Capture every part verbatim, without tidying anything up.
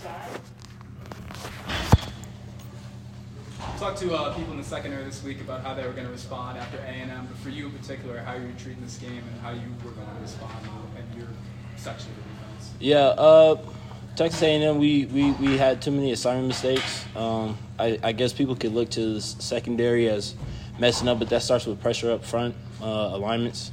Talked to uh, people in the secondary this week about how they were going to respond after A and M, but for you in particular, how you were treating this game and how you were going to respond in your section of the defense. Yeah, uh, Texas A and M, we, we, we had too many assignment mistakes. Um, I, I guess people could look to the secondary as messing up, but that starts with pressure up front, uh, alignments,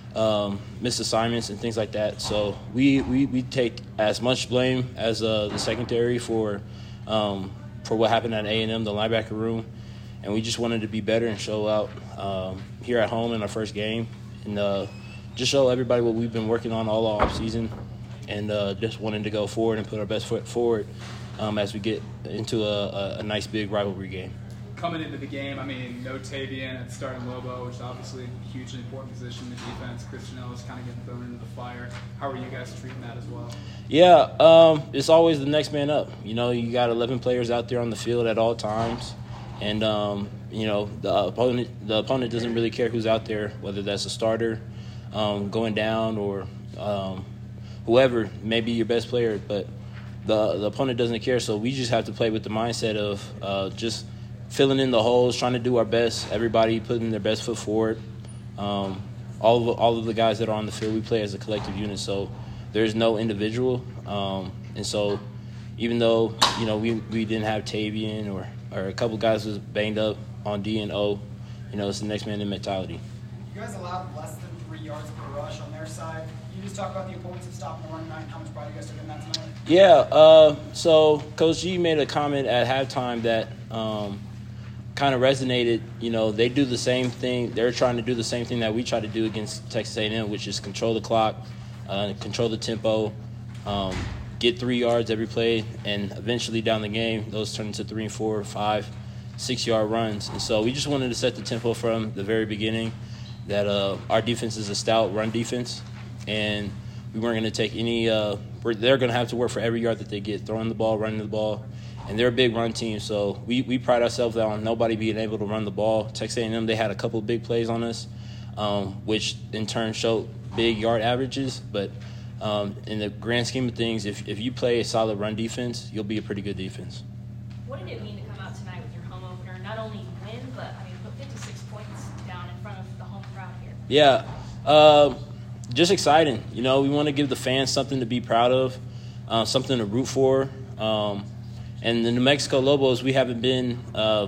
um, missed assignments, and things like that. So we, we, we take as much blame as uh, the secondary for um, for what happened at A and M, the linebacker room, and we just wanted to be better and show out um, here at home in our first game, and uh, just show everybody what we've been working on all off season, and uh, just wanted to go forward and put our best foot forward um, as we get into a, a, a nice big rivalry game. Coming into the game, I mean, no Tavian at starting Lobo, which is obviously a hugely important position in the defense. Christian Ellis kind of getting thrown into the fire. How are you guys treating that as well? Yeah, um, it's always the next man up. You know, you got eleven players out there on the field at all times, and um, you know the opponent the opponent doesn't really care who's out there, whether that's a starter um, going down or um, whoever may be your best player, but the the opponent doesn't care. So we just have to play with the mindset of uh, just filling in the holes, trying to do our best. Everybody putting their best foot forward. Um, all of all of the guys that are on the field, we play as a collective unit. So there's no individual. Um, and so even though you know we we didn't have Tavian or or a couple guys was banged up on D and O, you know it's the next man in mentality. You guys allowed less than three yards per rush on their side. Can you just talk about the importance of stopping the running back and how much pride you guys took in that tonight? Yeah. Uh, so Coach G made a comment at halftime that. Um, kind of resonated. You know, they do the same thing. They're trying to do the same thing that we try to do against Texas A and M, which is control the clock, uh, control the tempo, um, get three yards every play, and eventually down the game, those turn into three and four, five, six-yard runs. And so we just wanted to set the tempo from the very beginning that uh, our defense is a stout run defense, and we weren't going to take any uh, – they're going to have to work for every yard that they get, throwing the ball, running the ball. And they're a big run team, so we, we pride ourselves on nobody being able to run the ball. Texas A and M, they had a couple of big plays on us, um, which in turn showed big yard averages. But um, in the grand scheme of things, if, if you play a solid run defense, you'll be a pretty good defense. What did it mean to come out tonight with your home opener? Not only win, but I mean, put fifty-six points down in front of the home crowd here. Yeah, uh, just exciting. You know, we want to give the fans something to be proud of, uh, something to root for. Um, And the New Mexico Lobos, we haven't been uh,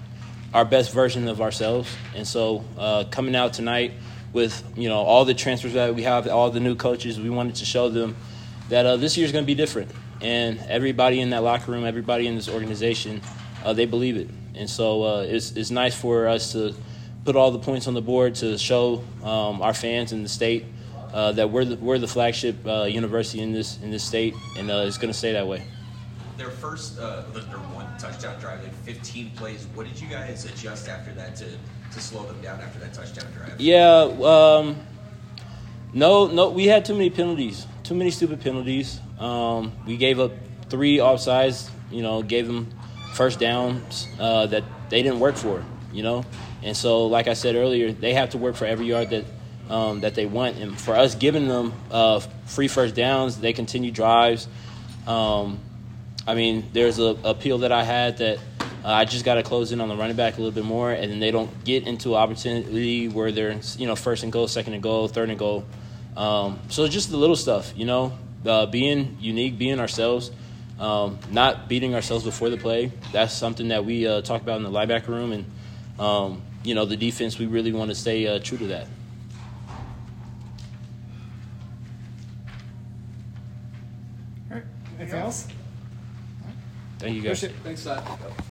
our best version of ourselves. And so uh, coming out tonight with, you know, all the transfers that we have, all the new coaches, we wanted to show them that uh, this year's going to be different. And everybody in that locker room, everybody in this organization, uh, they believe it. And so uh, it's, it's nice for us to put all the points on the board to show um, our fans in the state uh, that we're the, we're the flagship uh, university in this, in this state, and uh, it's going to stay that way. Their first, uh, their one touchdown drive, like fifteen plays. What did you guys adjust after that to, to slow them down after that touchdown drive? Yeah, um, no, no, we had too many penalties, too many stupid penalties. Um, we gave up three offsides, you know, gave them first downs uh, that they didn't work for, you know. And so, like I said earlier, they have to work for every yard that um, that they want. And for us giving them uh, free first downs, they continue drives. Um, I mean, there's a appeal that I had that uh, I just got to close in on the running back a little bit more, and then they don't get into an opportunity where they're, you know, first and goal, second and goal, third and goal. Um, so just the little stuff, you know, uh, being unique, being ourselves, um, not beating ourselves before the play. That's something that we uh, talk about in the linebacker room, and, um, you know, the defense, we really want to stay uh, true to that. All right. Anything else? Thank you, guys. Thanks, Seth.